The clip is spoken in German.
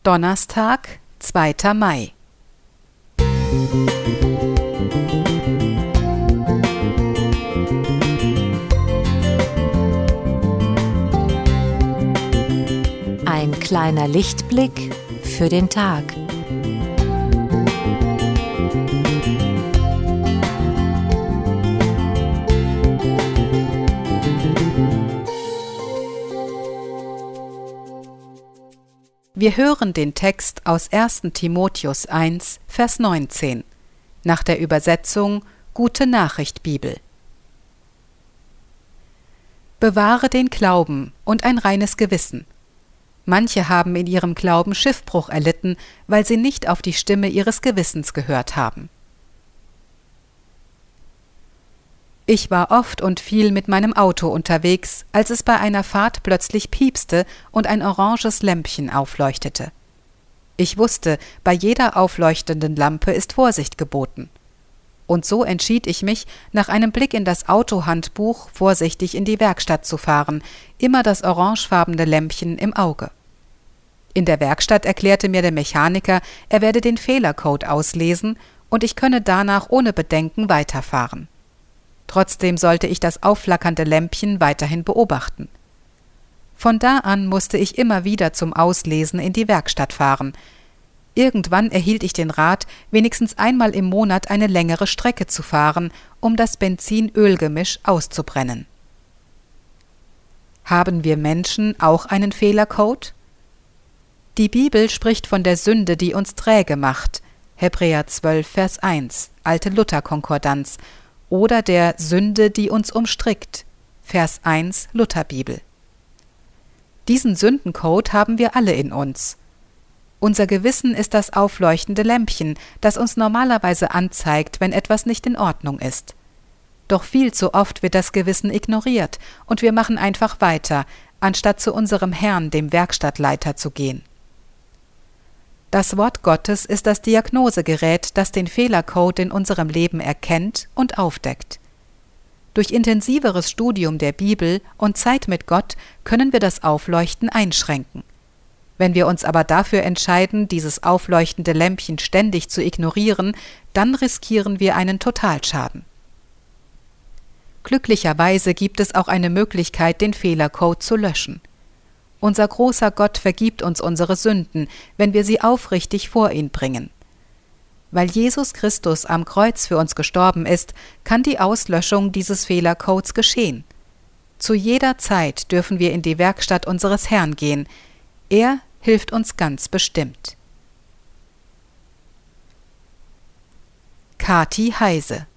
Donnerstag, 2. Mai. Ein kleiner Lichtblick für den Tag. Wir hören den Text aus 1. Timotheus 1, Vers 19, nach der Übersetzung Gute Nachricht Bibel. Bewahre den Glauben und ein reines Gewissen. Manche haben in ihrem Glauben Schiffbruch erlitten, weil sie nicht auf die Stimme ihres Gewissens gehört haben. Ich war oft und viel mit meinem Auto unterwegs, als es bei einer Fahrt plötzlich piepste und ein oranges Lämpchen aufleuchtete. Ich wusste, bei jeder aufleuchtenden Lampe ist Vorsicht geboten. Und so entschied ich mich, nach einem Blick in das Autohandbuch vorsichtig in die Werkstatt zu fahren, immer das orangefarbene Lämpchen im Auge. In der Werkstatt erklärte mir der Mechaniker, er werde den Fehlercode auslesen und ich könne danach ohne Bedenken weiterfahren. Trotzdem sollte ich das aufflackernde Lämpchen weiterhin beobachten. Von da an musste ich immer wieder zum Auslesen in die Werkstatt fahren. Irgendwann erhielt ich den Rat, wenigstens einmal im Monat eine längere Strecke zu fahren, um das Benzin-Öl-Gemisch auszubrennen. Haben wir Menschen auch einen Fehlercode? Die Bibel spricht von der Sünde, die uns träge macht, Hebräer 12, Vers 1, Alte Luther-Konkordanz, oder der Sünde, die uns umstrickt, Vers 1, Lutherbibel. Diesen Sündencode haben wir alle in uns. Unser Gewissen ist das aufleuchtende Lämpchen, das uns normalerweise anzeigt, wenn etwas nicht in Ordnung ist. Doch viel zu oft wird das Gewissen ignoriert und wir machen einfach weiter, anstatt zu unserem Herrn, dem Werkstattleiter, zu gehen. Das Wort Gottes ist das Diagnosegerät, das den Fehlercode in unserem Leben erkennt und aufdeckt. Durch intensiveres Studium der Bibel und Zeit mit Gott können wir das Aufleuchten einschränken. Wenn wir uns aber dafür entscheiden, dieses aufleuchtende Lämpchen ständig zu ignorieren, dann riskieren wir einen Totalschaden. Glücklicherweise gibt es auch eine Möglichkeit, den Fehlercode zu löschen. Unser großer Gott vergibt uns unsere Sünden, wenn wir sie aufrichtig vor ihn bringen. Weil Jesus Christus am Kreuz für uns gestorben ist, kann die Auslöschung dieses Fehlercodes geschehen. Zu jeder Zeit dürfen wir in die Werkstatt unseres Herrn gehen. Er hilft uns ganz bestimmt. Kathi Heise.